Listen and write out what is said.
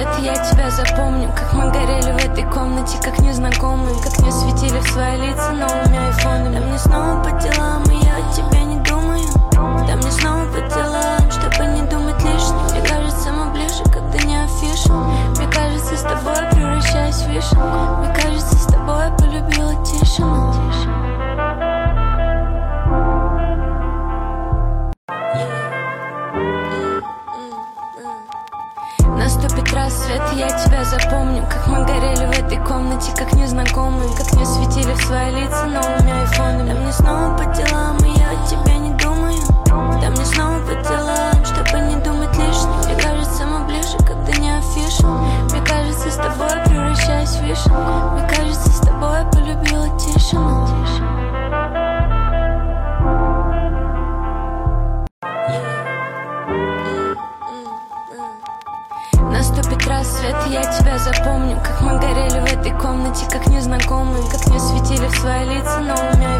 рассвет, я тебя запомню. Как мы горели в этой комнате, как незнакомые. Как мне светили в свои лица новыми айфонами. Да мне снова по делам, и я о тебе не думаю. Да мне снова по делам, чтобы не думать лишнего. Мне кажется, мы ближе, когда не афиша. Мне кажется, с тобой превращаюсь в вишенку. Мне кажется, с тобой я полюбила тишину. Наступит рассвет, я тебя запомню. Как мы горели в этой комнате, как незнакомые. Как мне светили в свои лица новыми айфонами. Да мне снова по делам, и я о тебе не думаю. Да мне снова по делам, чтобы не думать лишнего. Мне кажется, мы ближе, когда не афиша. Мне кажется, с тобой я превращаюсь в вишенку. Мне кажется, с тобой я полюбила тишину. Наступит рассвет, я тебя запомню. Как мы горели в этой комнате, как незнакомые. Как мне светили в свои лица новыми